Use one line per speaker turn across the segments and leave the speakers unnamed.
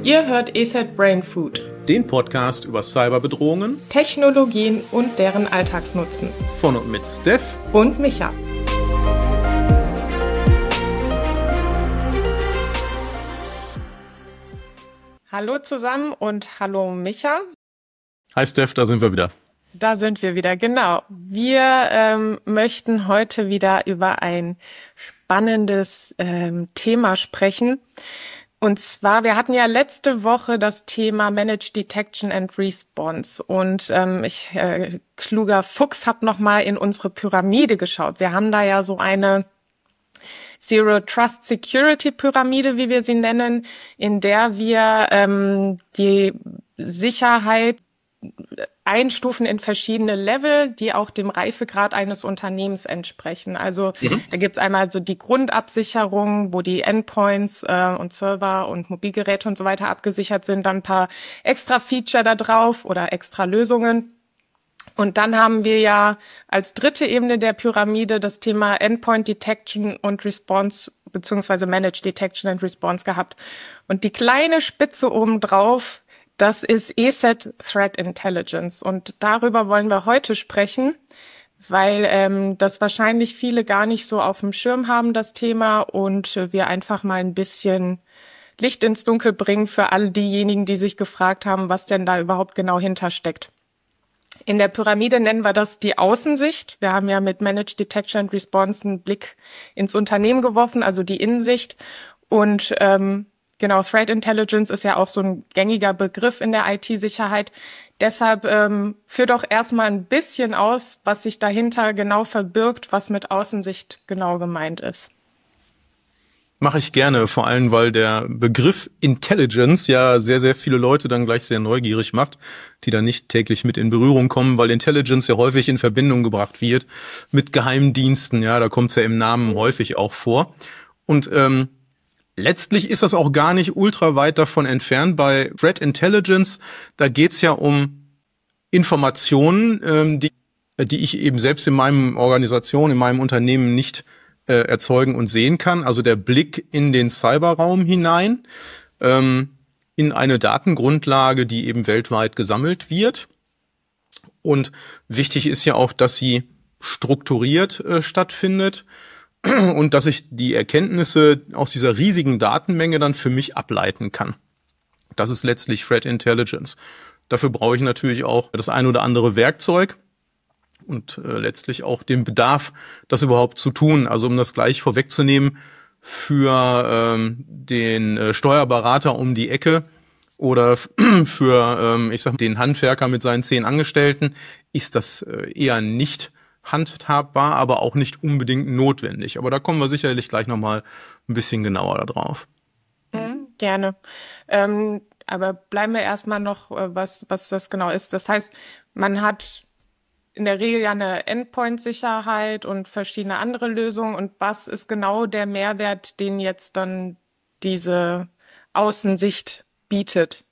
Ihr hört ESET Brain Food,
den Podcast über Cyberbedrohungen,
Technologien und deren Alltagsnutzen.
Von und mit Steph
und Micha. Hallo zusammen und hallo Micha.
Hi Steph, da sind wir wieder.
Da sind wir wieder, genau. Wir möchten heute wieder über ein spannendes Thema sprechen. Und zwar, wir hatten ja letzte Woche das Thema Managed Detection and Response. Und ich, kluger Fuchs, habe nochmal in unsere Pyramide geschaut. Wir haben da ja so eine Zero Trust Security Pyramide, wie wir sie nennen, in der wir die Sicherheit einstufen in verschiedene Level, die auch dem Reifegrad eines Unternehmens entsprechen. Also da gibt's einmal so die Grundabsicherung, wo die Endpoints und Server und Mobilgeräte und so weiter abgesichert sind, dann ein paar extra Feature da drauf oder extra Lösungen. Und dann haben wir ja als dritte Ebene der Pyramide das Thema Endpoint Detection und Response beziehungsweise Managed Detection and Response gehabt. Und die kleine Spitze obendrauf, das ist ESET Threat Intelligence. Und darüber wollen wir heute sprechen, weil das wahrscheinlich viele gar nicht so auf dem Schirm haben, das Thema, und wir einfach mal ein bisschen Licht ins Dunkel bringen für all diejenigen, die sich gefragt haben, was denn da überhaupt genau hintersteckt. In der Pyramide nennen wir das die Außensicht. Wir haben ja mit Managed Detection and Response einen Blick ins Unternehmen geworfen, also die Innensicht. Und genau, Threat Intelligence ist ja auch so ein gängiger Begriff in der IT-Sicherheit. Deshalb führ doch erstmal ein bisschen aus, was sich dahinter genau verbirgt, was mit Außensicht genau gemeint ist.
Mache ich gerne, vor allem, weil der Begriff Intelligence ja sehr, sehr viele Leute dann gleich sehr neugierig macht, die da nicht täglich mit in Berührung kommen, weil Intelligence ja häufig in Verbindung gebracht wird mit Geheimdiensten. Ja, da kommt es ja im Namen häufig auch vor. Und letztlich ist das auch gar nicht ultra weit davon entfernt. Bei Threat Intelligence, da geht's ja um Informationen, die ich eben selbst in meinem Organisation, in meinem Unternehmen nicht erzeugen und sehen kann. Also der Blick in den Cyberraum hinein, in eine Datengrundlage, die eben weltweit gesammelt wird. Und wichtig ist ja auch, dass sie strukturiert stattfindet und dass ich die Erkenntnisse aus dieser riesigen Datenmenge dann für mich ableiten kann. Das ist letztlich Threat Intelligence. Dafür brauche ich natürlich auch das ein oder andere Werkzeug und letztlich auch den Bedarf, das überhaupt zu tun. Also um das gleich vorwegzunehmen, für den Steuerberater um die Ecke oder für den Handwerker mit seinen 10 Angestellten ist das eher nicht handhabbar, aber auch nicht unbedingt notwendig. Aber da kommen wir sicherlich gleich nochmal ein bisschen genauer da drauf.
Gerne. Aber bleiben wir erstmal noch, was das genau ist. Das heißt, man hat in der Regel ja eine Endpoint-Sicherheit und verschiedene andere Lösungen. Und was ist genau der Mehrwert, den jetzt dann diese Außensicht bietet?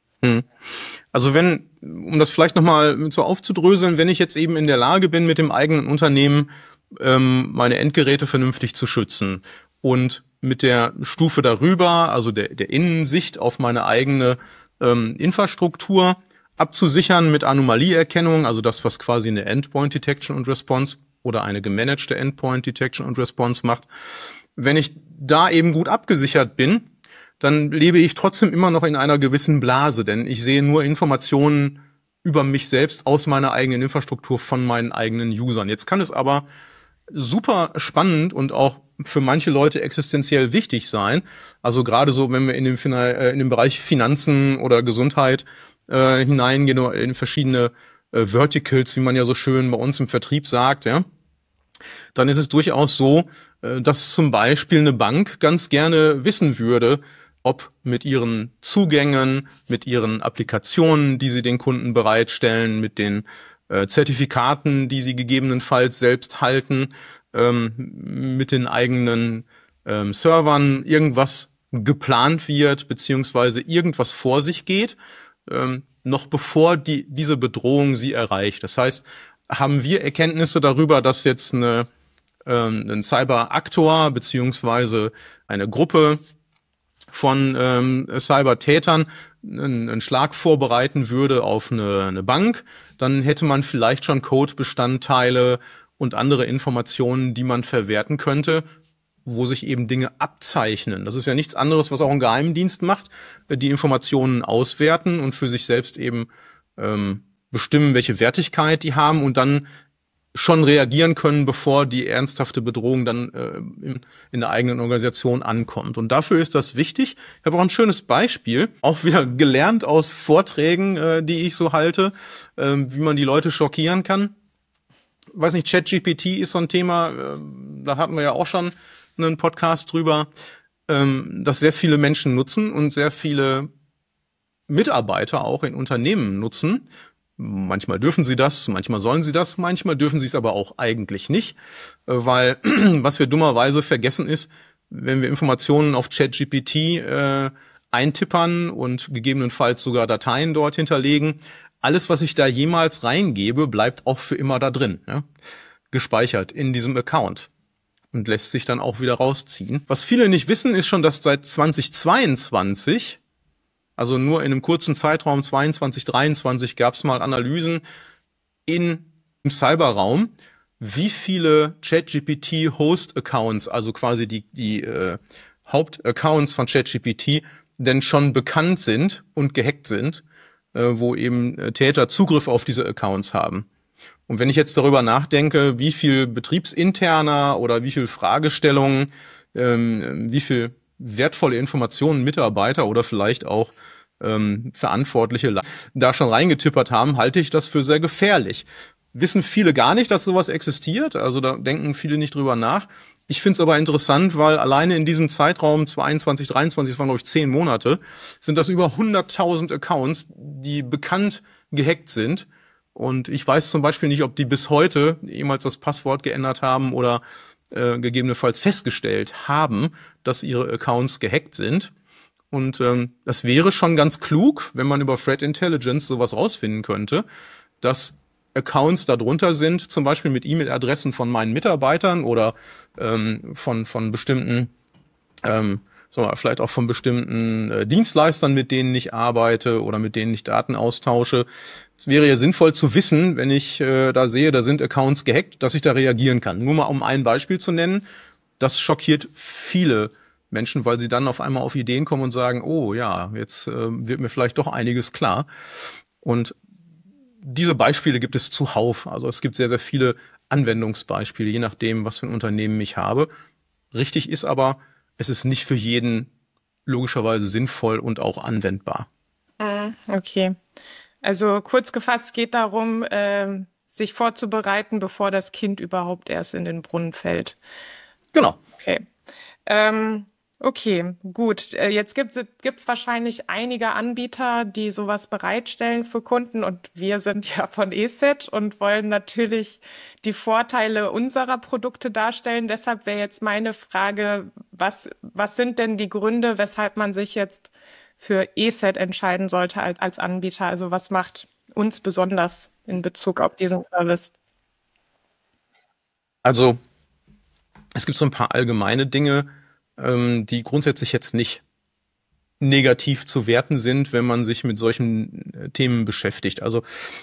Also um das vielleicht nochmal so aufzudröseln, wenn ich jetzt eben in der Lage bin, mit dem eigenen Unternehmen meine Endgeräte vernünftig zu schützen und mit der Stufe darüber, also der Innensicht auf meine eigene Infrastruktur abzusichern mit Anomalieerkennung, also das, was quasi eine Endpoint Detection und Response oder eine gemanagte Endpoint Detection und Response macht. Wenn ich da eben gut abgesichert bin, dann lebe ich trotzdem immer noch in einer gewissen Blase, denn ich sehe nur Informationen über mich selbst aus meiner eigenen Infrastruktur von meinen eigenen Usern. Jetzt kann es aber super spannend und auch für manche Leute existenziell wichtig sein. Also gerade so, wenn wir in dem Bereich Finanzen oder Gesundheit hineingehen oder in verschiedene Verticals, wie man ja so schön bei uns im Vertrieb sagt, ja, dann ist es durchaus so, dass zum Beispiel eine Bank ganz gerne wissen würde, ob mit ihren Zugängen, mit ihren Applikationen, die sie den Kunden bereitstellen, mit den Zertifikaten, die sie gegebenenfalls selbst halten, mit den eigenen Servern irgendwas geplant wird, beziehungsweise irgendwas vor sich geht, noch bevor diese Bedrohung sie erreicht. Das heißt, haben wir Erkenntnisse darüber, dass jetzt ein Cyberaktor beziehungsweise eine Gruppe von Cybertätern einen Schlag vorbereiten würde auf eine Bank, dann hätte man vielleicht schon Codebestandteile und andere Informationen, die man verwerten könnte, wo sich eben Dinge abzeichnen. Das ist ja nichts anderes, was auch ein Geheimdienst macht, die Informationen auswerten und für sich selbst eben bestimmen, welche Wertigkeit die haben und dann schon reagieren können, bevor die ernsthafte Bedrohung dann in der eigenen Organisation ankommt. Und dafür ist das wichtig. Ich habe auch ein schönes Beispiel, auch wieder gelernt aus Vorträgen, die ich so halte, wie man die Leute schockieren kann. Weiß nicht, ChatGPT ist so ein Thema, da hatten wir ja auch schon einen Podcast drüber, das sehr viele Menschen nutzen und sehr viele Mitarbeiter auch in Unternehmen nutzen. Manchmal dürfen sie das, manchmal sollen sie das, manchmal dürfen sie es aber auch eigentlich nicht, weil was wir dummerweise vergessen ist, wenn wir Informationen auf ChatGPT eintippern und gegebenenfalls sogar Dateien dort hinterlegen, alles, was ich da jemals reingebe, bleibt auch für immer da drin, ja? Gespeichert in diesem Account und lässt sich dann auch wieder rausziehen. Was viele nicht wissen, ist schon, dass seit 2022, also nur in einem kurzen Zeitraum 22, 23 gab es mal Analysen im Cyberraum, wie viele ChatGPT-Host-Accounts, also quasi die Hauptaccounts von ChatGPT, denn schon bekannt sind und gehackt sind, wo eben Täter Zugriff auf diese Accounts haben. Und wenn ich jetzt darüber nachdenke, wie viel betriebsinterner oder wie viel Fragestellungen, wie viel wertvolle Informationen Mitarbeiter oder vielleicht auch Verantwortliche da schon reingetippert haben, halte ich das für sehr gefährlich. Wissen viele gar nicht, dass sowas existiert, also da denken viele nicht drüber nach. Ich finde es aber interessant, weil alleine in diesem Zeitraum 22, 23, das waren glaube ich 10 Monate, sind das über 100.000 Accounts, die bekannt gehackt sind. Und ich weiß zum Beispiel nicht, ob die bis heute jemals das Passwort geändert haben oder gegebenenfalls festgestellt haben, dass ihre Accounts gehackt sind. Und das wäre schon ganz klug, wenn man über Threat Intelligence sowas rausfinden könnte, dass Accounts darunter sind, zum Beispiel mit E-Mail-Adressen von meinen Mitarbeitern oder von bestimmten, vielleicht auch von bestimmten Dienstleistern, mit denen ich arbeite oder mit denen ich Daten austausche. Es wäre ja sinnvoll zu wissen, wenn ich da sehe, da sind Accounts gehackt, dass ich da reagieren kann. Nur mal um ein Beispiel zu nennen, das schockiert viele Menschen, weil sie dann auf einmal auf Ideen kommen und sagen, oh ja, jetzt wird mir vielleicht doch einiges klar. Und diese Beispiele gibt es zuhauf. Also es gibt sehr, sehr viele Anwendungsbeispiele, je nachdem, was für ein Unternehmen ich habe. Richtig ist aber, es ist nicht für jeden logischerweise sinnvoll und auch anwendbar.
Okay. Also kurz gefasst geht darum, sich vorzubereiten, bevor das Kind überhaupt erst in den Brunnen fällt.
Genau.
Okay. Okay, gut. Jetzt gibt's wahrscheinlich einige Anbieter, die sowas bereitstellen für Kunden und wir sind ja von ESET und wollen natürlich die Vorteile unserer Produkte darstellen. Deshalb wäre jetzt meine Frage, was sind denn die Gründe, weshalb man sich jetzt für ESET entscheiden sollte als Anbieter? Also was macht uns besonders in Bezug auf diesen Service?
Also es gibt so ein paar allgemeine Dinge, die grundsätzlich jetzt nicht negativ zu werten sind, wenn man sich mit solchen Themen beschäftigt. Also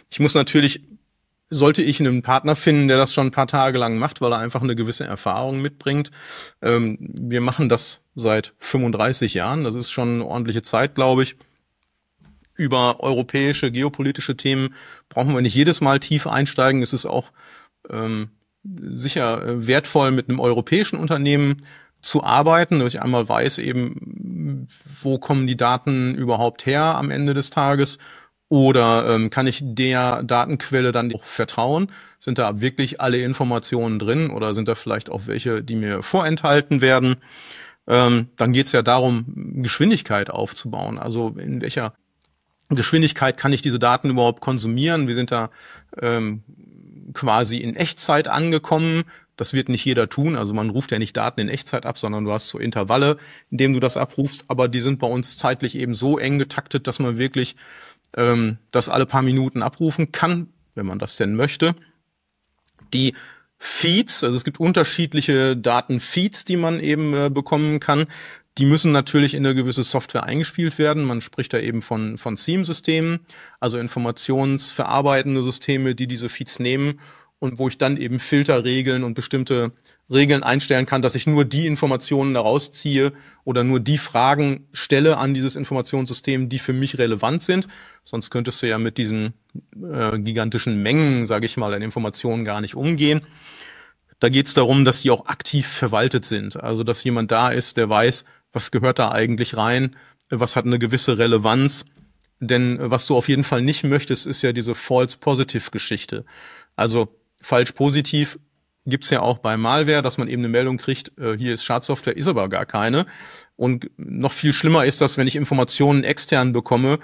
sollte ich einen Partner finden, der das schon ein paar Tage lang macht, weil er einfach eine gewisse Erfahrung mitbringt. Wir machen das seit 35 Jahren, das ist schon eine ordentliche Zeit, glaube ich. Über europäische, geopolitische Themen brauchen wir nicht jedes Mal tief einsteigen. Es ist auch sicher wertvoll, mit einem europäischen Unternehmen zu arbeiten, dass ich einmal weiß eben, wo kommen die Daten überhaupt her am Ende des Tages oder kann ich der Datenquelle dann auch vertrauen? Sind da wirklich alle Informationen drin oder sind da vielleicht auch welche, die mir vorenthalten werden? Dann geht es ja darum, Geschwindigkeit aufzubauen. Also in welcher Geschwindigkeit kann ich diese Daten überhaupt konsumieren? Wir sind da quasi in Echtzeit angekommen. Das wird nicht jeder tun. Also man ruft ja nicht Daten in Echtzeit ab, sondern du hast so Intervalle, in denen du das abrufst. Aber die sind bei uns zeitlich eben so eng getaktet, dass man wirklich das alle paar Minuten abrufen kann, wenn man das denn möchte. Die Feeds, also es gibt unterschiedliche Datenfeeds, die man eben bekommen kann. Die müssen natürlich in eine gewisse Software eingespielt werden. Man spricht da eben von SIEM-Systemen, also informationsverarbeitende Systeme, die diese Feeds nehmen und wo ich dann eben Filterregeln und bestimmte Regeln einstellen kann, dass ich nur die Informationen daraus ziehe oder nur die Fragen stelle an dieses Informationssystem, die für mich relevant sind. Sonst könntest du ja mit diesen gigantischen Mengen, sage ich mal, an Informationen gar nicht umgehen. Da geht es darum, dass die auch aktiv verwaltet sind. Also dass jemand da ist, der weiß, was gehört da eigentlich rein, was hat eine gewisse Relevanz. Denn was du auf jeden Fall nicht möchtest, ist ja diese False-Positive-Geschichte. Also falsch-positiv gibt's ja auch bei Malware, dass man eben eine Meldung kriegt, hier ist Schadsoftware, ist aber gar keine. Und noch viel schlimmer ist das, wenn ich Informationen extern bekomme,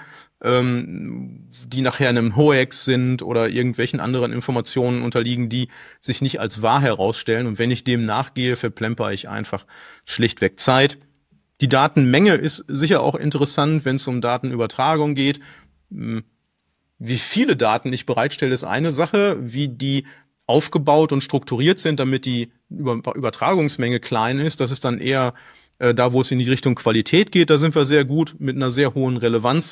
die nachher einem Hoax sind oder irgendwelchen anderen Informationen unterliegen, die sich nicht als wahr herausstellen. Und wenn ich dem nachgehe, verplemper ich einfach schlichtweg Zeit. Die Datenmenge ist sicher auch interessant, wenn es um Datenübertragung geht. Wie viele Daten ich bereitstelle, ist eine Sache. Wie die aufgebaut und strukturiert sind, damit die Übertragungsmenge klein ist, das ist dann eher da, wo es in die Richtung Qualität geht. Da sind wir sehr gut mit einer sehr hohen Relevanz.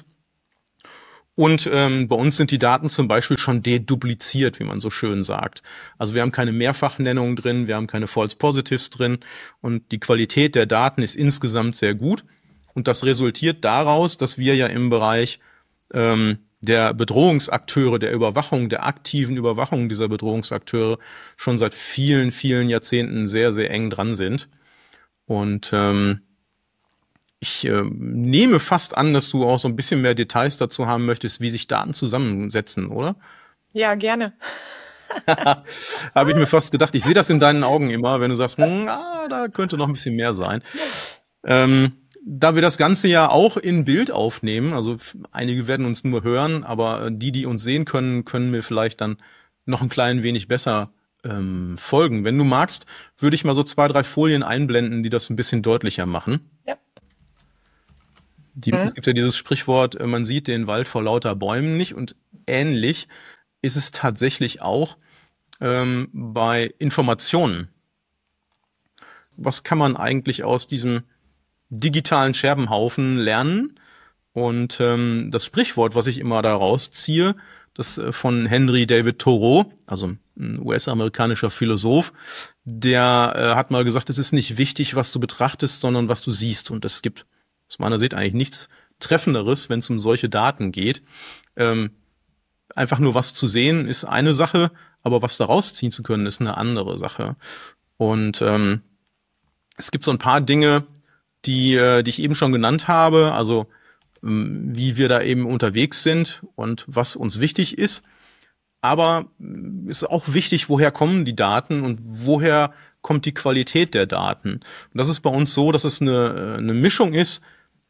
Und bei uns sind die Daten zum Beispiel schon dedupliziert, wie man so schön sagt. Also wir haben keine Mehrfachnennung drin, wir haben keine False Positives drin und die Qualität der Daten ist insgesamt sehr gut. Und das resultiert daraus, dass wir ja im Bereich der Bedrohungsakteure, der Überwachung, der aktiven Überwachung dieser Bedrohungsakteure schon seit vielen, vielen Jahrzehnten sehr, sehr eng dran sind. Und ich nehme fast an, dass du auch so ein bisschen mehr Details dazu haben möchtest, wie sich Daten zusammensetzen, oder?
Ja, gerne.
Habe ich mir fast gedacht. Ich sehe das in deinen Augen immer, wenn du sagst, da könnte noch ein bisschen mehr sein. Da wir das Ganze ja auch in Bild aufnehmen, also einige werden uns nur hören, aber die uns sehen können, können mir vielleicht dann noch ein klein wenig besser folgen. Wenn du magst, würde ich mal so 2, 3 Folien einblenden, die das ein bisschen deutlicher machen. Ja. Es gibt ja dieses Sprichwort, man sieht den Wald vor lauter Bäumen nicht, und ähnlich ist es tatsächlich auch bei Informationen. Was kann man eigentlich aus diesem digitalen Scherbenhaufen lernen? Und das Sprichwort, was ich immer da rausziehe, das von Henry David Thoreau, also ein US-amerikanischer Philosoph, der hat mal gesagt, es ist nicht wichtig, was du betrachtest, sondern was du siehst. Und es gibt aus meiner Sicht eigentlich nichts Treffenderes, wenn es um solche Daten geht. Einfach nur was zu sehen ist eine Sache, aber was da rausziehen zu können, ist eine andere Sache. Und es gibt so ein paar Dinge, die ich eben schon genannt habe, also wie wir da eben unterwegs sind und was uns wichtig ist. Aber es ist auch wichtig, woher kommen die Daten und woher kommt die Qualität der Daten. Und das ist bei uns so, dass es eine Mischung ist,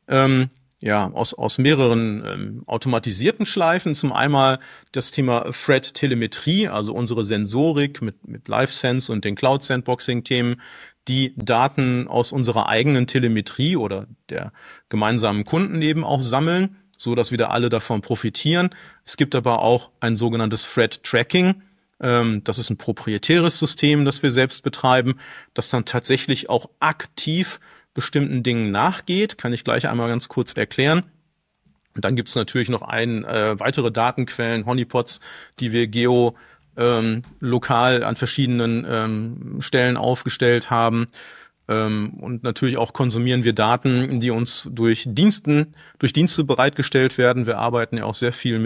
aus mehreren automatisierten Schleifen. Zum einmal das Thema Threat-Telemetrie, also unsere Sensorik mit LiveSense und den Cloud-Sandboxing-Themen, die Daten aus unserer eigenen Telemetrie oder der gemeinsamen Kunden eben auch sammeln, so dass wieder alle davon profitieren. Es gibt aber auch ein sogenanntes Threat-Tracking. Das ist ein proprietäres System, das wir selbst betreiben, das dann tatsächlich auch aktiv bestimmten Dingen nachgeht. Kann ich gleich einmal ganz kurz erklären. Und dann gibt es natürlich noch weitere Datenquellen, Honeypots, die wir lokal an verschiedenen Stellen aufgestellt haben. Und natürlich auch konsumieren wir Daten, die uns durch Dienste bereitgestellt werden. Wir arbeiten ja auch sehr viel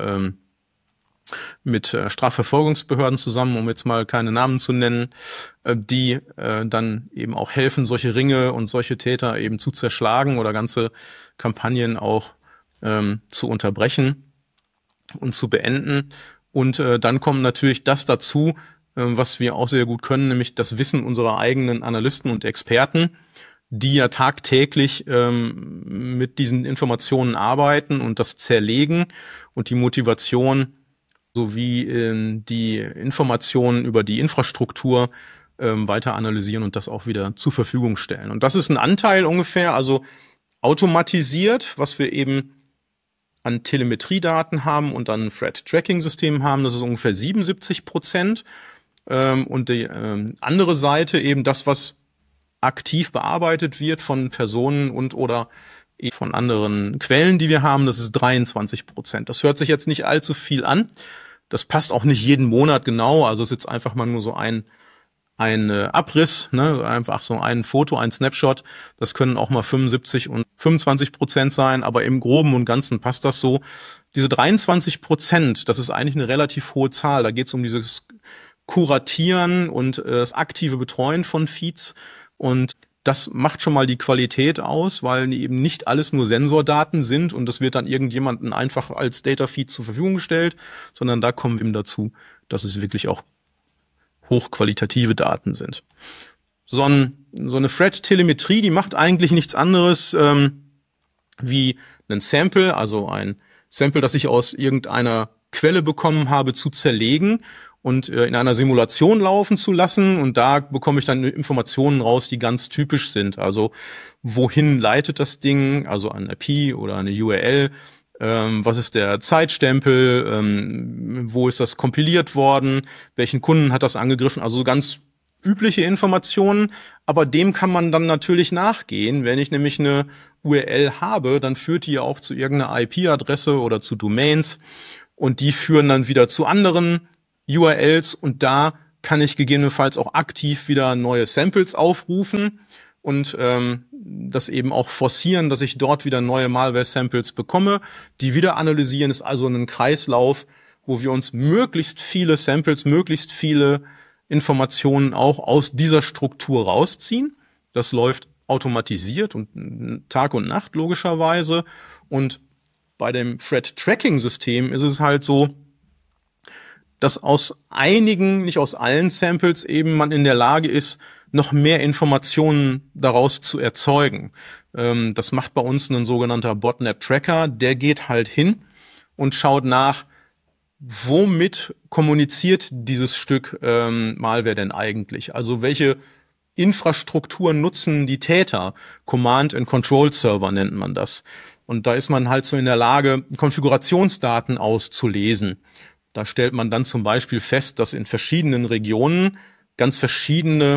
mit Strafverfolgungsbehörden zusammen, um jetzt mal keine Namen zu nennen, die dann eben auch helfen, solche Ringe und solche Täter eben zu zerschlagen oder ganze Kampagnen auch zu unterbrechen und zu beenden. Und dann kommt natürlich das dazu, was wir auch sehr gut können, nämlich das Wissen unserer eigenen Analysten und Experten, die ja tagtäglich mit diesen Informationen arbeiten und das zerlegen und die Motivation sowie die Informationen über die Infrastruktur weiter analysieren und das auch wieder zur Verfügung stellen. Und das ist ein Anteil ungefähr, also automatisiert, was wir eben an Telemetriedaten haben und an Threat-Tracking-Systemen haben, das ist ungefähr 77%. Und die andere Seite eben das, was aktiv bearbeitet wird von Personen und oder von anderen Quellen, die wir haben, das ist 23%. Das hört sich jetzt nicht allzu viel an. Das passt auch nicht jeden Monat genau, also es ist jetzt einfach mal nur so ein Abriss, ne, einfach so ein Foto, ein Snapshot. Das können auch mal 75 und 25% sein, aber im Groben und Ganzen passt das so. Diese 23%, das ist eigentlich eine relativ hohe Zahl. Da geht es um dieses Kuratieren und das aktive Betreuen von Feeds. Und das macht schon mal die Qualität aus, weil eben nicht alles nur Sensordaten sind und das wird dann irgendjemandem einfach als Datafeed zur Verfügung gestellt, sondern da kommen wir eben dazu, dass es wirklich auch hochqualitative Daten sind. So eine Thread-Telemetrie, die macht eigentlich nichts anderes wie ein Sample, also ein Sample, das ich aus irgendeiner Quelle bekommen habe, zu zerlegen und in einer Simulation laufen zu lassen. Und da bekomme ich dann Informationen raus, die ganz typisch sind. Also wohin leitet das Ding, also eine IP oder eine URL, was ist der Zeitstempel, wo ist das kompiliert worden, welchen Kunden hat das angegriffen, also so ganz übliche Informationen, aber dem kann man dann natürlich nachgehen. Wenn ich nämlich eine URL habe, dann führt die ja auch zu irgendeiner IP-Adresse oder zu Domains und die führen dann wieder zu anderen URLs und da kann ich gegebenenfalls auch aktiv wieder neue Samples aufrufen und das eben auch forcieren, dass ich dort wieder neue Malware-Samples bekomme. Die wieder analysieren ist also ein Kreislauf, wo wir uns möglichst viele Samples, möglichst viele Informationen auch aus dieser Struktur rausziehen. Das läuft automatisiert und Tag und Nacht logischerweise. Und bei dem Thread-Tracking-System ist es halt so, dass aus einigen, nicht aus allen Samples eben man in der Lage ist, noch mehr Informationen daraus zu erzeugen. Das macht bei uns ein sogenannter Botnet-Tracker. Der geht halt hin und schaut nach, womit kommuniziert dieses Stück Malware denn eigentlich? Also welche Infrastruktur nutzen die Täter? Command-and-Control-Server nennt man das. Und da ist man halt so in der Lage, Konfigurationsdaten auszulesen. Da stellt man dann zum Beispiel fest, dass in verschiedenen Regionen ganz verschiedene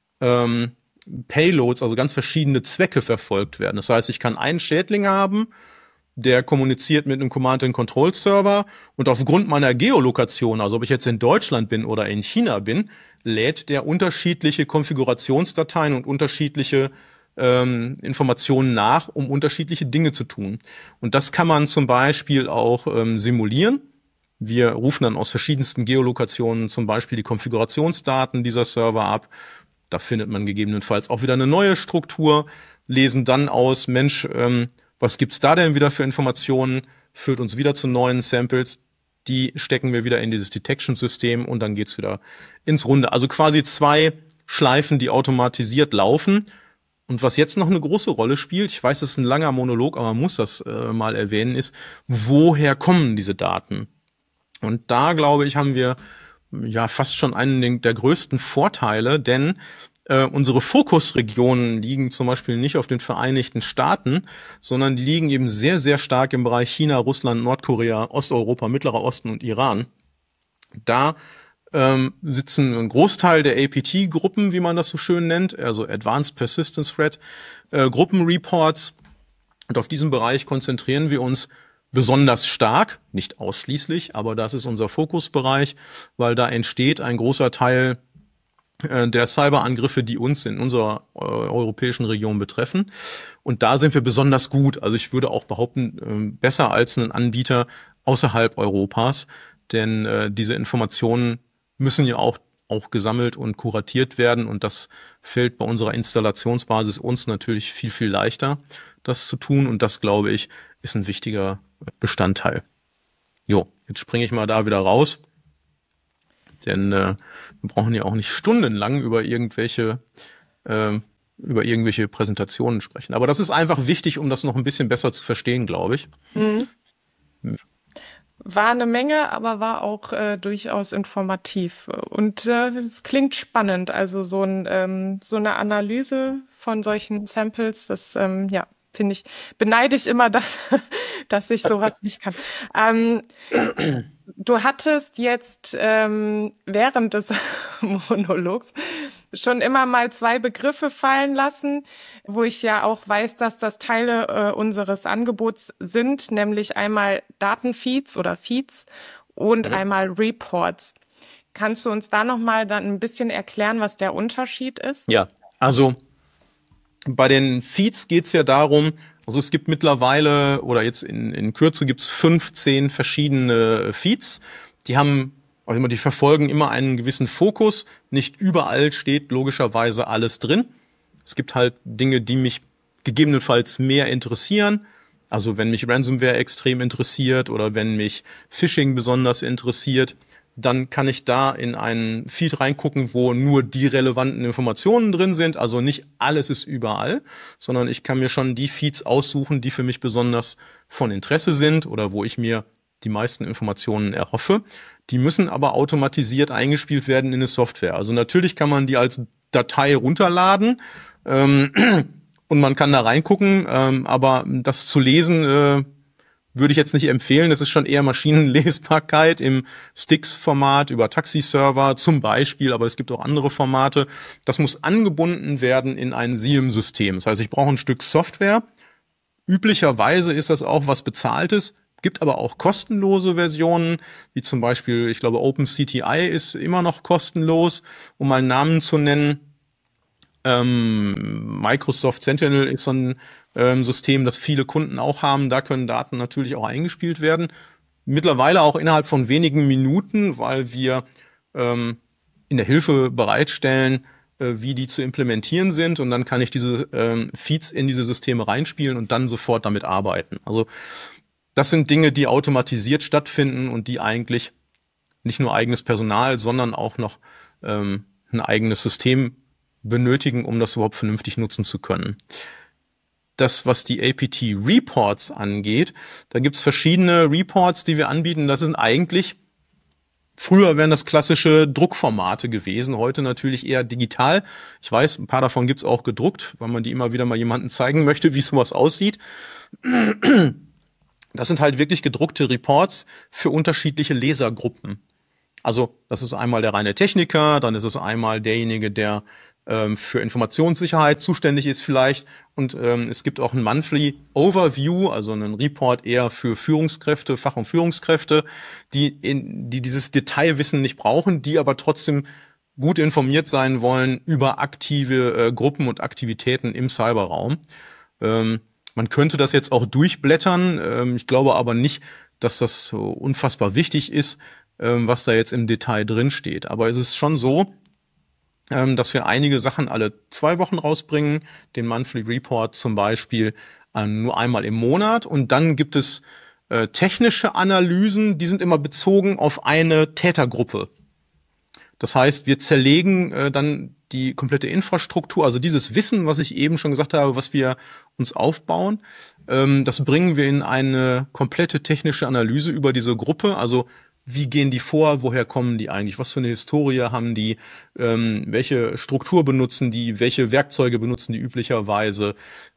Payloads, also ganz verschiedene Zwecke verfolgt werden. Das heißt, ich kann einen Schädling haben, der kommuniziert mit einem Command-and-Control-Server und aufgrund meiner Geolokation, also ob ich jetzt in Deutschland bin oder in China bin, lädt der unterschiedliche Konfigurationsdateien und unterschiedliche Informationen nach, um unterschiedliche Dinge zu tun. Und das kann man zum Beispiel auch simulieren. Wir rufen dann aus verschiedensten Geolokationen zum Beispiel die Konfigurationsdaten dieser Server ab. Da findet man gegebenenfalls auch wieder eine neue Struktur, lesen dann aus, Mensch, was gibt's da denn wieder für Informationen, führt uns wieder zu neuen Samples, die stecken wir wieder in dieses Detection-System und dann geht's wieder ins Runde. Also quasi 2 Schleifen, die automatisiert laufen. Und was jetzt noch eine große Rolle spielt, ich weiß, es ist ein langer Monolog, aber man muss das mal erwähnen, ist, woher kommen diese Daten? Und da, glaube ich, haben wir ja fast schon einen der größten Vorteile, denn unsere Fokusregionen liegen zum Beispiel nicht auf den Vereinigten Staaten, sondern die liegen eben sehr, sehr stark im Bereich China, Russland, Nordkorea, Osteuropa, Mittlerer Osten und Iran. Da sitzen ein Großteil der APT-Gruppen, wie man das so schön nennt, also Advanced Persistence Threat, Gruppenreports. Und auf diesem Bereich konzentrieren wir uns besonders stark, nicht ausschließlich, aber das ist unser Fokusbereich, weil da entsteht ein großer Teil der Cyberangriffe, die uns in unserer europäischen Region betreffen. Und da sind wir besonders gut. Also ich würde auch behaupten, besser als ein Anbieter außerhalb Europas, denn diese Informationen müssen ja auch gesammelt und kuratiert werden und das fällt bei unserer Installationsbasis uns natürlich viel, viel leichter, das zu tun und das, glaube ich, ist ein wichtiger Bestandteil. Jo, jetzt springe ich mal da wieder raus, denn wir brauchen ja auch nicht stundenlang über irgendwelche Präsentationen sprechen. Aber das ist einfach wichtig, um das noch ein bisschen besser zu verstehen, glaube ich.
Mhm. War eine Menge, aber war auch durchaus informativ. Und es klingt spannend. Also so eine Analyse von solchen Samples, das finde ich, beneide ich immer, dass ich sowas nicht kann. Du hattest jetzt während des Monologs schon immer mal zwei Begriffe fallen lassen, wo ich ja auch weiß, dass das Teile unseres Angebots sind, nämlich einmal Datenfeeds oder Feeds und einmal Reports. Kannst du uns da nochmal dann ein bisschen erklären, was der Unterschied ist?
Ja, also bei den Feeds geht's ja darum, also es gibt mittlerweile, oder jetzt in Kürze gibt's 15 verschiedene Feeds. Die verfolgen immer einen gewissen Fokus. Nicht überall steht logischerweise alles drin. Es gibt halt Dinge, die mich gegebenenfalls mehr interessieren. Also wenn mich Ransomware extrem interessiert oder wenn mich Phishing besonders interessiert, dann kann ich da in einen Feed reingucken, wo nur die relevanten Informationen drin sind. Also nicht alles ist überall, sondern ich kann mir schon die Feeds aussuchen, die für mich besonders von Interesse sind oder wo ich mir die meisten Informationen erhoffe. Die müssen aber automatisiert eingespielt werden in eine Software. Also natürlich kann man die als Datei runterladen und man kann da reingucken, aber das zu lesen würde ich jetzt nicht empfehlen. Das ist schon eher Maschinenlesbarkeit im Sticks-Format über Taxi-Server zum Beispiel, aber es gibt auch andere Formate. Das muss angebunden werden in ein SIEM-System. Das heißt, ich brauche ein Stück Software. Üblicherweise ist das auch was Bezahltes, gibt aber auch kostenlose Versionen, wie zum Beispiel, ich glaube, OpenCTI ist immer noch kostenlos, um mal einen Namen zu nennen. Microsoft Sentinel ist so ein System, das viele Kunden auch haben. Da können Daten natürlich auch eingespielt werden. Mittlerweile auch innerhalb von wenigen Minuten, weil wir in der Hilfe bereitstellen, wie die zu implementieren sind. Und dann kann ich diese Feeds in diese Systeme reinspielen und dann sofort damit arbeiten. Also das sind Dinge, die automatisiert stattfinden und die eigentlich nicht nur eigenes Personal, sondern auch noch ein eigenes System benötigen, um das überhaupt vernünftig nutzen zu können. Das, was die APT-Reports angeht, da gibt's verschiedene Reports, die wir anbieten. Das sind eigentlich, früher wären das klassische Druckformate gewesen, heute natürlich eher digital. Ich weiß, ein paar davon gibt's auch gedruckt, weil man die immer wieder mal jemandem zeigen möchte, wie sowas aussieht. Das sind halt wirklich gedruckte Reports für unterschiedliche Lesergruppen. Also das ist einmal der reine Techniker, dann ist es einmal derjenige, der für Informationssicherheit zuständig ist vielleicht. Und es gibt auch ein Monthly Overview, also einen Report eher für Führungskräfte, Fach- und Führungskräfte, die dieses Detailwissen nicht brauchen, die aber trotzdem gut informiert sein wollen über aktive Gruppen und Aktivitäten im Cyberraum. Man könnte das jetzt auch durchblättern. Ich glaube aber nicht, dass das so unfassbar wichtig ist, was da jetzt im Detail drin steht. Aber es ist schon so, dass wir einige Sachen alle 2 Wochen rausbringen, den Monthly Report zum Beispiel nur einmal im Monat. Und dann gibt es technische Analysen, die sind immer bezogen auf eine Tätergruppe. Das heißt, wir zerlegen dann die komplette Infrastruktur, also dieses Wissen, was ich eben schon gesagt habe, was wir uns aufbauen, das bringen wir in eine komplette technische Analyse über diese Gruppe, also wie gehen die vor? Woher kommen die eigentlich? Was für eine Historie haben die? Welche Struktur benutzen die? Welche Werkzeuge benutzen die üblicherweise?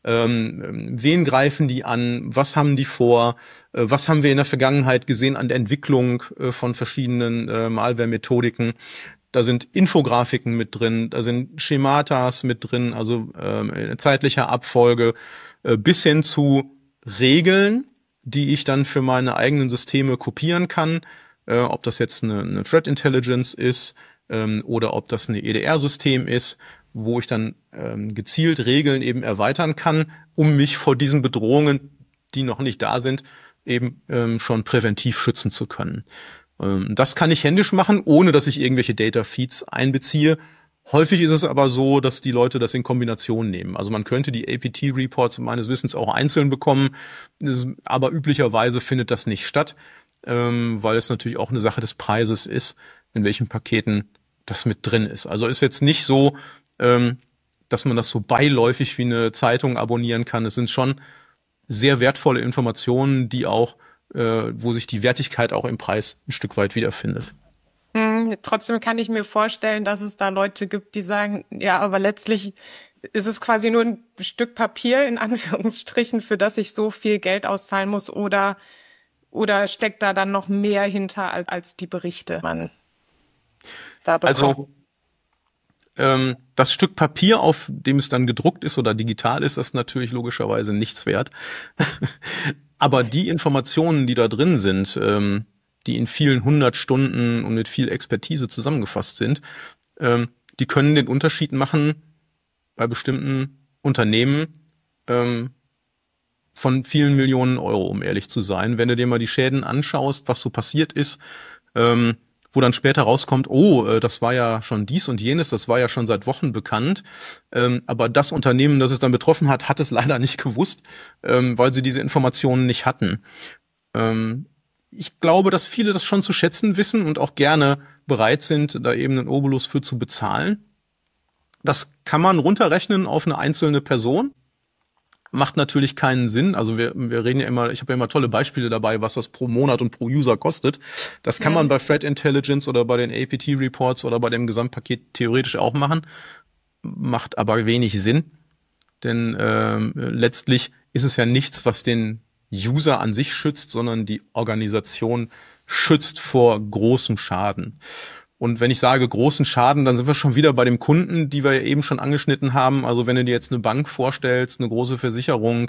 Wen greifen die an? Was haben die vor? Was haben wir in der Vergangenheit gesehen an der Entwicklung von verschiedenen Malware-Methodiken? Da sind Infografiken mit drin, da sind Schematas mit drin, also zeitlicher Abfolge, bis hin zu Regeln, die ich dann für meine eigenen Systeme kopieren kann. Ob das jetzt eine Threat Intelligence ist oder ob das ein EDR-System ist, wo ich dann gezielt Regeln eben erweitern kann, um mich vor diesen Bedrohungen, die noch nicht da sind, eben schon präventiv schützen zu können. Das kann ich händisch machen, ohne dass ich irgendwelche Data Feeds einbeziehe. Häufig ist es aber so, dass die Leute das in Kombination nehmen. Also man könnte die APT-Reports meines Wissens auch einzeln bekommen, aber üblicherweise findet das nicht statt, weil es natürlich auch eine Sache des Preises ist, in welchen Paketen das mit drin ist. Also ist jetzt nicht so, dass man das so beiläufig wie eine Zeitung abonnieren kann. Es sind schon sehr wertvolle Informationen, die auch, wo sich die Wertigkeit auch im Preis ein Stück weit wiederfindet.
Trotzdem kann ich mir vorstellen, dass es da Leute gibt, die sagen, ja, aber letztlich ist es quasi nur ein Stück Papier, in Anführungsstrichen, für das ich so viel Geld auszahlen muss, oder steckt da dann noch mehr hinter als die Berichte, man da bekommt?
Also Das Stück Papier, auf dem es dann gedruckt ist oder digital ist, ist natürlich logischerweise nichts wert. Aber die Informationen, die da drin sind, die in vielen 100 Stunden und mit viel Expertise zusammengefasst sind, die können den Unterschied machen bei bestimmten Unternehmen von vielen Millionen Euro, um ehrlich zu sein. Wenn du dir mal die Schäden anschaust, was so passiert ist, wo dann später rauskommt, das war ja schon dies und jenes, das war ja schon seit Wochen bekannt, aber das Unternehmen, das es dann betroffen hat, hat es leider nicht gewusst, weil sie diese Informationen nicht hatten. Ich glaube, dass viele das schon zu schätzen wissen und auch gerne bereit sind, da eben einen Obolus für zu bezahlen. Das kann man runterrechnen auf eine einzelne Person. Macht natürlich keinen Sinn. Also wir reden ja immer, ich habe ja immer tolle Beispiele dabei, was das pro Monat und pro User kostet. Das kann man bei Threat Intelligence oder bei den APT-Reports oder bei dem Gesamtpaket theoretisch auch machen. Macht aber wenig Sinn. Denn letztlich ist es ja nichts, was den User an sich schützt, sondern die Organisation schützt vor großem Schaden. Und wenn ich sage großen Schaden, dann sind wir schon wieder bei dem Kunden, die wir ja eben schon angeschnitten haben. Also wenn du dir jetzt eine Bank vorstellst, eine große Versicherung,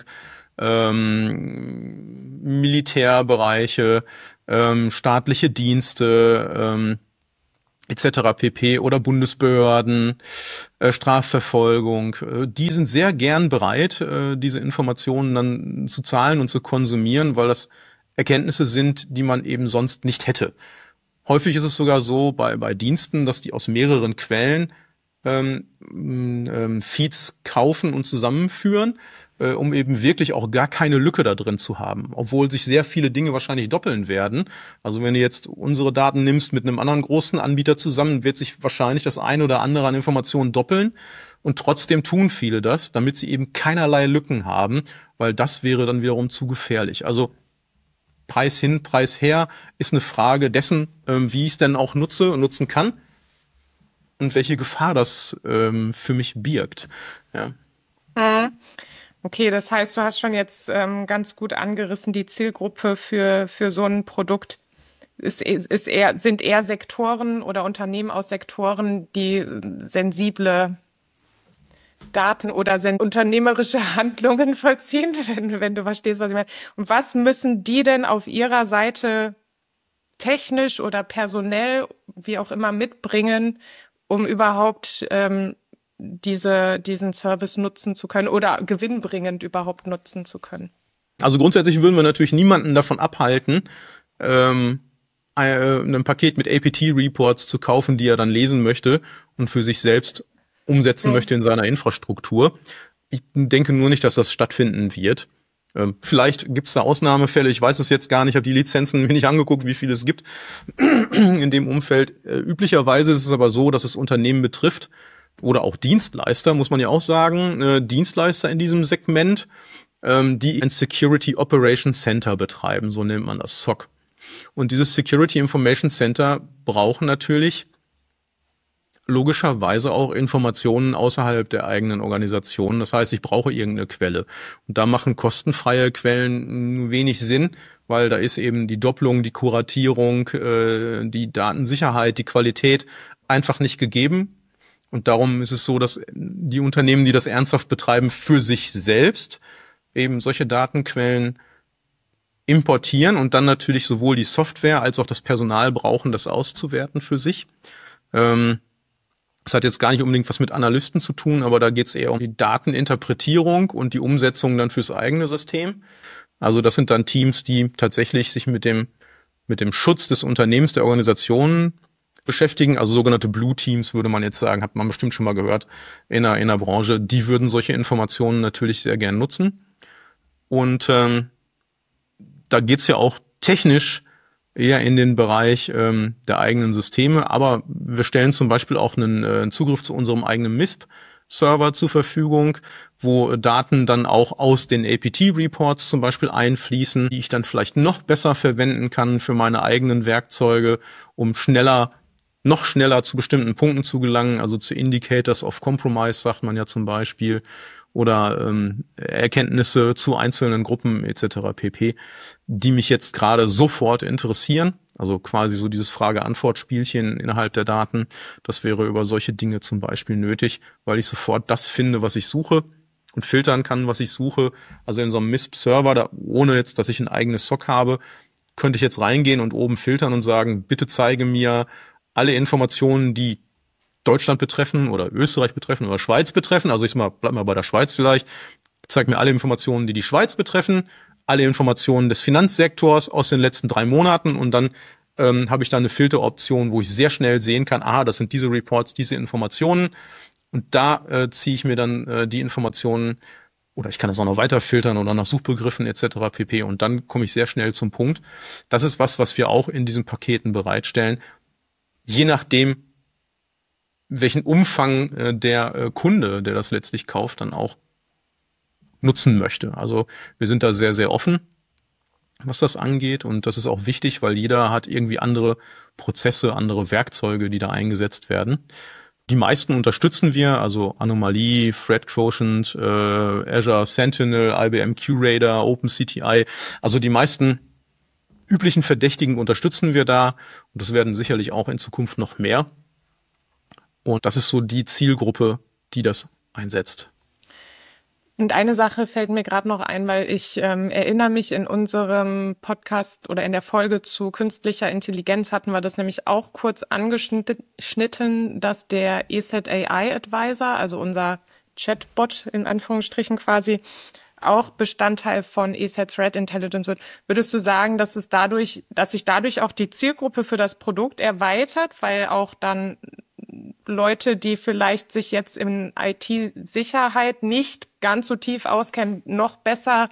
Militärbereiche, staatliche Dienste, etc. pp. Oder Bundesbehörden, Strafverfolgung, die sind sehr gern bereit, diese Informationen dann zu zahlen und zu konsumieren, weil das Erkenntnisse sind, die man eben sonst nicht hätte. Häufig ist es sogar so bei Diensten, dass die aus mehreren Quellen Feeds kaufen und zusammenführen, um eben wirklich auch gar keine Lücke da drin zu haben, obwohl sich sehr viele Dinge wahrscheinlich doppeln werden. Also wenn du jetzt unsere Daten nimmst mit einem anderen großen Anbieter zusammen, wird sich wahrscheinlich das eine oder andere an Informationen doppeln und trotzdem tun viele das, damit sie eben keinerlei Lücken haben, weil das wäre dann wiederum zu gefährlich. Also Preis hin, Preis her ist eine Frage dessen, wie ich es denn auch nutzen kann und welche Gefahr das für mich birgt. Ja.
Okay, das heißt, du hast schon jetzt ganz gut angerissen, die Zielgruppe für so ein Produkt sind eher Sektoren oder Unternehmen aus Sektoren, die sensible Daten oder unternehmerische Handlungen vollziehen, wenn du verstehst, was ich meine. Und was müssen die denn auf ihrer Seite technisch oder personell, wie auch immer, mitbringen, um überhaupt diesen Service nutzen zu können oder gewinnbringend überhaupt nutzen zu können?
Also grundsätzlich würden wir natürlich niemanden davon abhalten, ein Paket mit APT-Reports zu kaufen, die er dann lesen möchte und für sich selbst umsetzen möchte in seiner Infrastruktur. Ich denke nur nicht, dass das stattfinden wird. Vielleicht gibt es da Ausnahmefälle, ich weiß es jetzt gar nicht, habe die Lizenzen mir nicht angeguckt, wie viele es gibt in dem Umfeld. Üblicherweise ist es aber so, dass es Unternehmen betrifft oder auch Dienstleister, muss man ja auch sagen, Dienstleister in diesem Segment, die ein Security Operations Center betreiben, so nennt man das, SOC. Und dieses Security Information Center brauchen natürlich logischerweise auch Informationen außerhalb der eigenen Organisation. Das heißt, ich brauche irgendeine Quelle. Und da machen kostenfreie Quellen wenig Sinn, weil da ist eben die Doppelung, die Kuratierung, die Datensicherheit, die Qualität einfach nicht gegeben. Und darum ist es so, dass die Unternehmen, die das ernsthaft betreiben, für sich selbst eben solche Datenquellen importieren und dann natürlich sowohl die Software als auch das Personal brauchen, das auszuwerten für sich. Das hat jetzt gar nicht unbedingt was mit Analysten zu tun, aber da geht es eher um die Dateninterpretierung und die Umsetzung dann fürs eigene System. Also das sind dann Teams, die tatsächlich sich mit dem Schutz des Unternehmens, der Organisationen beschäftigen. Also sogenannte Blue Teams würde man jetzt sagen, hat man bestimmt schon mal gehört in der Branche. Die würden solche Informationen natürlich sehr gern nutzen. Und da geht's ja auch technisch eher in den Bereich der eigenen Systeme, aber wir stellen zum Beispiel auch einen Zugriff zu unserem eigenen MISP-Server zur Verfügung, wo Daten dann auch aus den APT-Reports zum Beispiel einfließen, die ich dann vielleicht noch besser verwenden kann für meine eigenen Werkzeuge, um noch schneller zu bestimmten Punkten zu gelangen, also zu Indicators of Compromise, sagt man ja zum Beispiel, oder Erkenntnisse zu einzelnen Gruppen etc. pp., die mich jetzt gerade sofort interessieren. Also quasi so dieses Frage-Antwort-Spielchen innerhalb der Daten. Das wäre über solche Dinge zum Beispiel nötig, weil ich sofort das finde, was ich suche und filtern kann, was ich suche. Also in so einem MISP-Server, ohne jetzt, dass ich ein eigenes SOC habe, könnte ich jetzt reingehen und oben filtern und sagen, bitte zeige mir alle Informationen, die Deutschland betreffen oder Österreich betreffen oder Schweiz betreffen. Also bleib mal bei der Schweiz vielleicht. Zeig mir alle Informationen, die die Schweiz betreffen, alle Informationen des Finanzsektors aus den letzten 3 Monaten und dann habe ich da eine Filteroption, wo ich sehr schnell sehen kann, das sind diese Reports, diese Informationen und da ziehe ich mir dann die Informationen oder ich kann das auch noch weiter filtern oder nach Suchbegriffen etc. pp. Und dann komme ich sehr schnell zum Punkt. Das ist was wir auch in diesen Paketen bereitstellen. Je nachdem, welchen Umfang der Kunde, der das letztlich kauft, dann auch nutzen möchte. Also wir sind da sehr, sehr offen, was das angeht. Und das ist auch wichtig, weil jeder hat irgendwie andere Prozesse, andere Werkzeuge, die da eingesetzt werden. Die meisten unterstützen wir, also Anomaly, Threat Quotient, Azure Sentinel, IBM QRadar, OpenCTI. Also die meisten üblichen Verdächtigen unterstützen wir da. Und das werden sicherlich auch in Zukunft noch mehr. Und das ist so die Zielgruppe, die das einsetzt.
Und eine Sache fällt mir gerade noch ein, weil ich erinnere mich, in unserem Podcast oder in der Folge zu künstlicher Intelligenz hatten wir das nämlich auch kurz angeschnitten, dass der ESET AI Advisor, also unser Chatbot in Anführungsstrichen quasi, auch Bestandteil von ESET Threat Intelligence wird. Würdest du sagen, dass sich dadurch auch die Zielgruppe für das Produkt erweitert, weil auch dann Leute, die vielleicht sich jetzt in IT-Sicherheit nicht ganz so tief auskennen, noch besser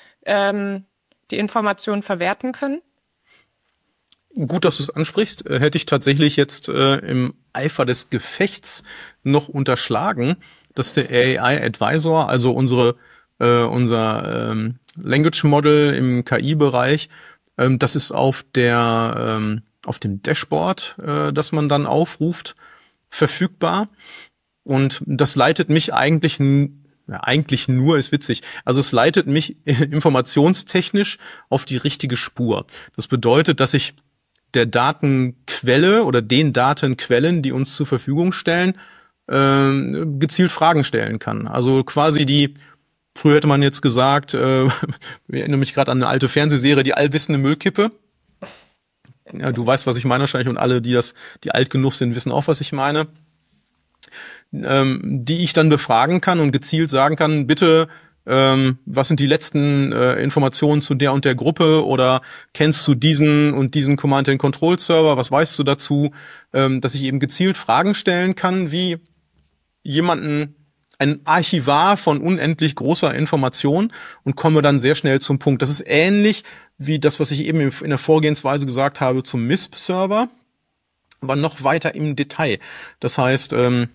die Informationen verwerten können?
Gut, dass du es ansprichst. Hätte ich tatsächlich jetzt im Eifer des Gefechts noch unterschlagen, dass der AI Advisor, also unser Language Model im KI-Bereich, das ist auf dem Dashboard, das man dann aufruft, verfügbar. Und das leitet mich eigentlich nur, ist witzig, also es leitet mich informationstechnisch auf die richtige Spur. Das bedeutet, dass ich der Datenquelle oder den Datenquellen, die uns zur Verfügung stellen, gezielt Fragen stellen kann. Also quasi früher hätte man jetzt gesagt, ich erinnere mich gerade an eine alte Fernsehserie, die allwissende Müllkippe. Ja, du weißt, was ich meine wahrscheinlich, und alle, die alt genug sind, wissen auch, was ich meine. Die ich dann befragen kann und gezielt sagen kann, bitte, was sind die letzten Informationen zu der und der Gruppe oder kennst du diesen und diesen Command-and-Control-Server, was weißt du dazu, dass ich eben gezielt Fragen stellen kann, wie ein Archivar von unendlich großer Information und komme dann sehr schnell zum Punkt. Das ist ähnlich wie das, was ich eben in der Vorgehensweise gesagt habe zum MISP-Server, aber noch weiter im Detail. Das heißt,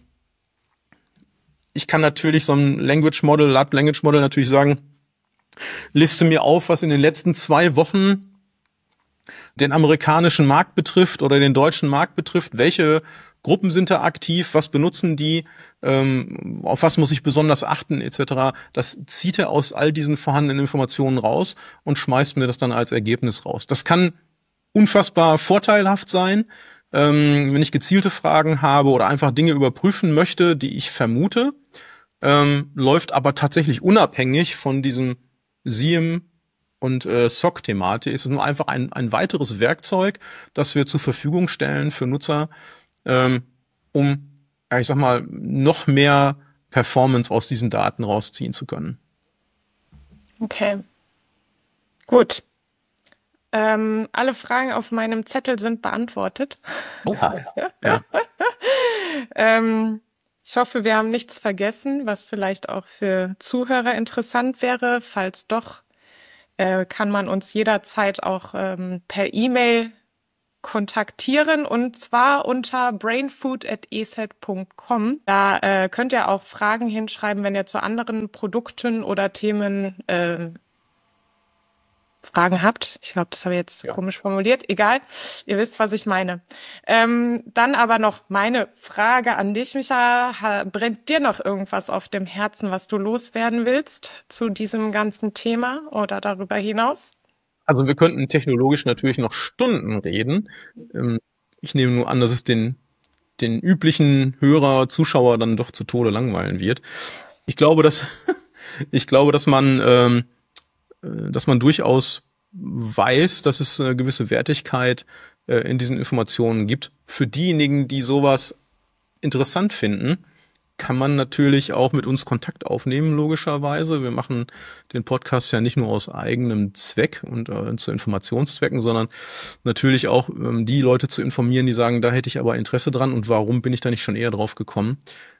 ich kann natürlich so ein Language Model natürlich sagen, liste mir auf, was in den letzten 2 Wochen den amerikanischen Markt betrifft oder den deutschen Markt betrifft, welche Gruppen sind da aktiv, was benutzen die, auf was muss ich besonders achten etc. Das zieht er aus all diesen vorhandenen Informationen raus und schmeißt mir das dann als Ergebnis raus. Das kann unfassbar vorteilhaft sein, wenn ich gezielte Fragen habe oder einfach Dinge überprüfen möchte, die ich vermute, läuft aber tatsächlich unabhängig von diesem SIEM und SOC-Thematik. Es ist nur einfach ein weiteres Werkzeug, das wir zur Verfügung stellen für Nutzer, um, ich sag mal, noch mehr Performance aus diesen Daten rausziehen zu können.
Okay, gut. Alle Fragen auf meinem Zettel sind beantwortet.
Oha. Ja.
Ich hoffe, wir haben nichts vergessen, was vielleicht auch für Zuhörer interessant wäre. Falls doch, kann man uns jederzeit auch per E-Mail kontaktieren, und zwar unter brainfood@eset.com. Da könnt ihr auch Fragen hinschreiben, wenn ihr zu anderen Produkten oder Themen Fragen habt. Ich glaube, das habe ich jetzt komisch formuliert. Egal, ihr wisst, was ich meine. Dann aber noch meine Frage an dich, Micha. Brennt dir noch irgendwas auf dem Herzen, was du loswerden willst zu diesem ganzen Thema oder darüber hinaus?
Also wir könnten technologisch natürlich noch Stunden reden. Ich nehme nur an, dass es den üblichen Hörer, Zuschauer dann doch zu Tode langweilen wird. Ich glaube, dass dass man durchaus weiß, dass es eine gewisse Wertigkeit in diesen Informationen gibt. Für diejenigen, die sowas interessant finden, kann man natürlich auch mit uns Kontakt aufnehmen, logischerweise. Wir machen den Podcast ja nicht nur aus eigenem Zweck und zu Informationszwecken, sondern natürlich auch die Leute zu informieren, die sagen, da hätte ich aber Interesse dran und warum bin ich da nicht schon eher drauf gekommen.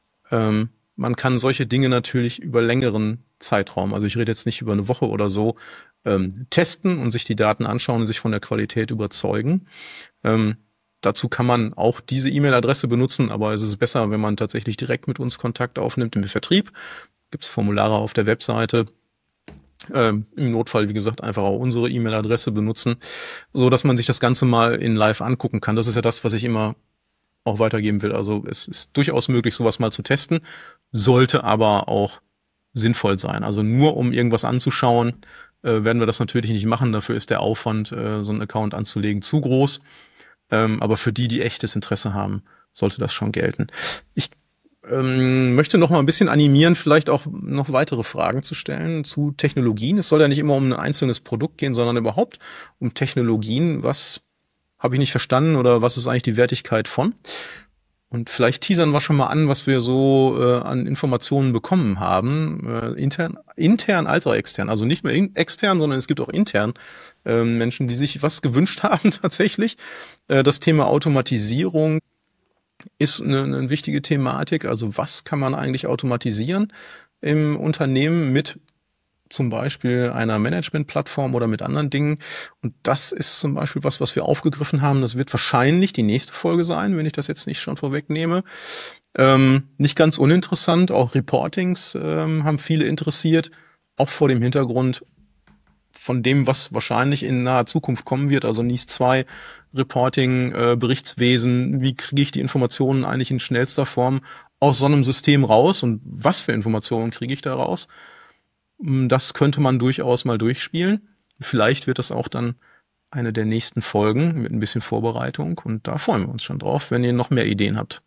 Man kann solche Dinge natürlich über längeren Zeitraum, also ich rede jetzt nicht über eine Woche oder so, testen und sich die Daten anschauen und sich von der Qualität überzeugen. Dazu kann man auch diese E-Mail-Adresse benutzen, aber es ist besser, wenn man tatsächlich direkt mit uns Kontakt aufnimmt im Vertrieb. Gibt es Formulare auf der Webseite. Im Notfall, wie gesagt, einfach auch unsere E-Mail-Adresse benutzen, so dass man sich das Ganze mal in live angucken kann. Das ist ja das, was ich immer auch weitergeben will. Also es ist durchaus möglich, sowas mal zu testen, sollte aber auch sinnvoll sein. Also nur um irgendwas anzuschauen, werden wir das natürlich nicht machen. Dafür ist der Aufwand, so einen Account anzulegen, zu groß. Aber für die echtes Interesse haben, sollte das schon gelten. Ich möchte noch mal ein bisschen animieren, vielleicht auch noch weitere Fragen zu stellen zu Technologien. Es soll ja nicht immer um ein einzelnes Produkt gehen, sondern überhaupt um Technologien. Was habe ich nicht verstanden oder was ist eigentlich die Wertigkeit von? Und vielleicht teasern wir schon mal an, was wir so an Informationen bekommen haben, intern als auch extern. Also nicht nur extern, sondern es gibt auch intern Menschen, die sich was gewünscht haben tatsächlich. Das Thema Automatisierung ist eine wichtige Thematik. Also was kann man eigentlich automatisieren im Unternehmen mit zum Beispiel einer Management-Plattform oder mit anderen Dingen. Und das ist zum Beispiel was wir aufgegriffen haben. Das wird wahrscheinlich die nächste Folge sein, wenn ich das jetzt nicht schon vorwegnehme. Nicht ganz uninteressant. Auch Reportings haben viele interessiert. Auch vor dem Hintergrund von dem, was wahrscheinlich in naher Zukunft kommen wird. Also NIS 2, Reporting, Berichtswesen. Wie kriege ich die Informationen eigentlich in schnellster Form aus so einem System raus? Und was für Informationen kriege ich da raus? Das könnte man durchaus mal durchspielen. Vielleicht wird das auch dann eine der nächsten Folgen mit ein bisschen Vorbereitung. Und da freuen wir uns schon drauf, wenn ihr noch mehr Ideen habt.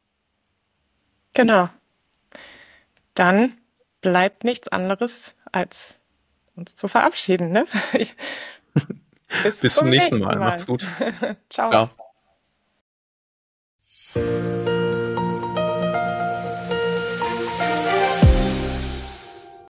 Genau. Dann bleibt nichts anderes, als uns zu verabschieden, ne?
Bis zum nächsten Mal. Macht's gut.
Ciao.
Ciao.